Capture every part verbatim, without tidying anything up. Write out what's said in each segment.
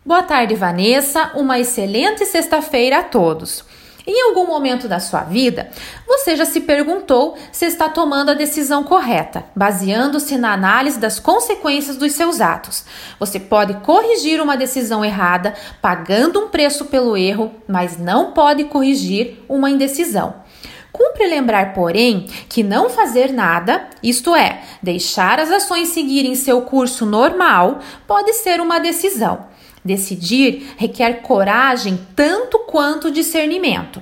Boa tarde, Vanessa. Uma excelente sexta-feira a todos. Em algum momento da sua vida, você já se perguntou se está tomando a decisão correta, baseando-se na análise das consequências dos seus atos. Você pode corrigir uma decisão errada, pagando um preço pelo erro, mas não pode corrigir uma indecisão. Cumpre lembrar, porém, que não fazer nada, isto é, deixar as ações seguirem seu curso normal, pode ser uma decisão. Decidir requer coragem tanto quanto discernimento.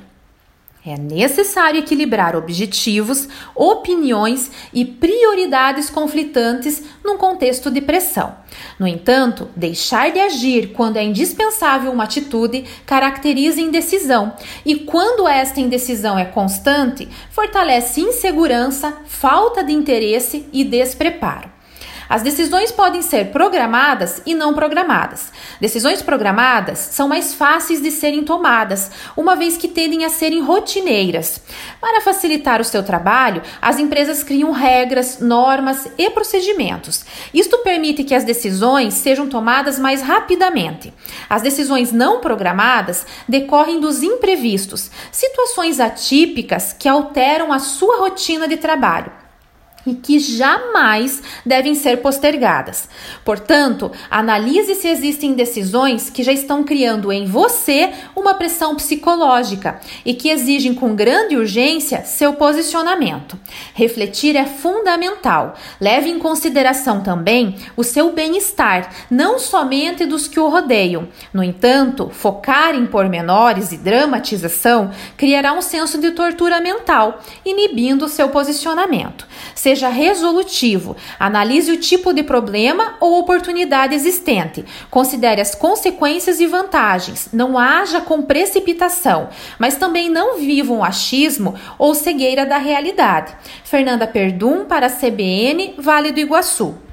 É necessário equilibrar objetivos, opiniões e prioridades conflitantes num contexto de pressão. No entanto, deixar de agir quando é indispensável uma atitude caracteriza indecisão, e quando esta indecisão é constante, fortalece insegurança, falta de interesse e despreparo. As decisões podem ser programadas e não programadas. Decisões programadas são mais fáceis de serem tomadas, uma vez que tendem a serem rotineiras. Para facilitar o seu trabalho, as empresas criam regras, normas e procedimentos. Isto permite que as decisões sejam tomadas mais rapidamente. As decisões não programadas decorrem dos imprevistos, situações atípicas que alteram a sua rotina de trabalho e que jamais devem ser postergadas. Portanto, analise se existem decisões que já estão criando em você uma pressão psicológica e que exigem com grande urgência seu posicionamento. Refletir é fundamental. Leve em consideração também o seu bem-estar, não somente dos que o rodeiam. No entanto, focar em pormenores e dramatização criará um senso de tortura mental, inibindo o seu posicionamento. Seja resolutivo, analise o tipo de problema ou oportunidade existente, considere as consequências e vantagens, não haja com precipitação, mas também não viva um achismo ou cegueira da realidade. Fernanda Perdum para a C B N, Vale do Iguaçu.